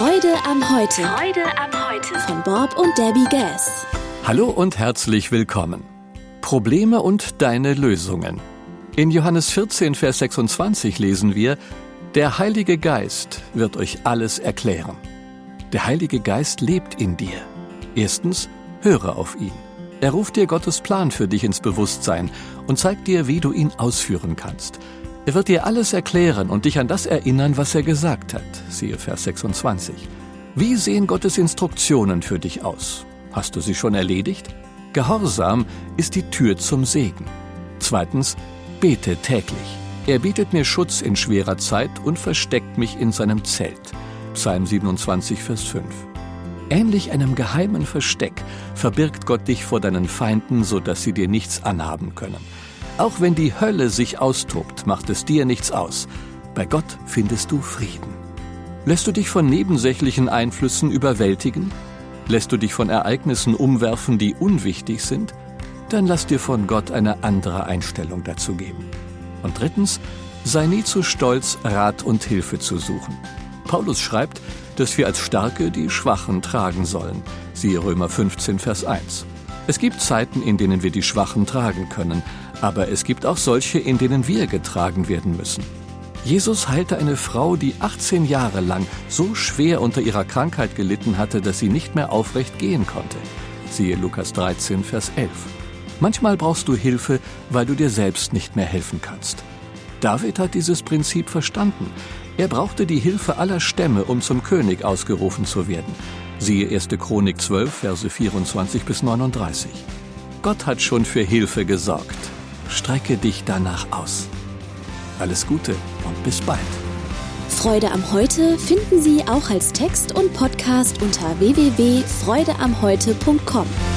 Freude am Heute. Freude am Heute. Von Bob und Debbie Gass. Hallo und herzlich willkommen. Probleme und deine Lösungen. In Johannes 14, Vers 26 lesen wir: Der Heilige Geist wird euch alles erklären. Der Heilige Geist lebt in dir. Erstens, höre auf ihn. Er ruft dir Gottes Plan für dich ins Bewusstsein und zeigt dir, wie du ihn ausführen kannst. Er wird dir alles erklären und dich an das erinnern, was er gesagt hat. Siehe Vers 26. Wie sehen Gottes Instruktionen für dich aus? Hast du sie schon erledigt? Gehorsam ist die Tür zum Segen. Zweitens, bete täglich. Er bietet mir Schutz in schwerer Zeit und versteckt mich in seinem Zelt. Psalm 27, Vers 5. Ähnlich einem geheimen Versteck verbirgt Gott dich vor deinen Feinden, sodass sie dir nichts anhaben können. Auch wenn die Hölle sich austobt, macht es dir nichts aus. Bei Gott findest du Frieden. Lässt du dich von nebensächlichen Einflüssen überwältigen? Lässt du dich von Ereignissen umwerfen, die unwichtig sind? Dann lass dir von Gott eine andere Einstellung dazu geben. Und drittens, sei nie zu stolz, Rat und Hilfe zu suchen. Paulus schreibt, dass wir als Starke die Schwachen tragen sollen. Siehe Römer 15, Vers 1. Es gibt Zeiten, in denen wir die Schwachen tragen können, aber es gibt auch solche, in denen wir getragen werden müssen. Jesus heilte eine Frau, die 18 Jahre lang so schwer unter ihrer Krankheit gelitten hatte, dass sie nicht mehr aufrecht gehen konnte. Siehe Lukas 13, Vers 11. Manchmal brauchst du Hilfe, weil du dir selbst nicht mehr helfen kannst. David hat dieses Prinzip verstanden. Er brauchte die Hilfe aller Stämme, um zum König ausgerufen zu werden. Siehe 1. Chronik 12, Verse 24 bis 39. Gott hat schon für Hilfe gesorgt. Strecke dich danach aus. Alles Gute und bis bald. Freude am Heute finden Sie auch als Text und Podcast unter www.freudeamheute.com.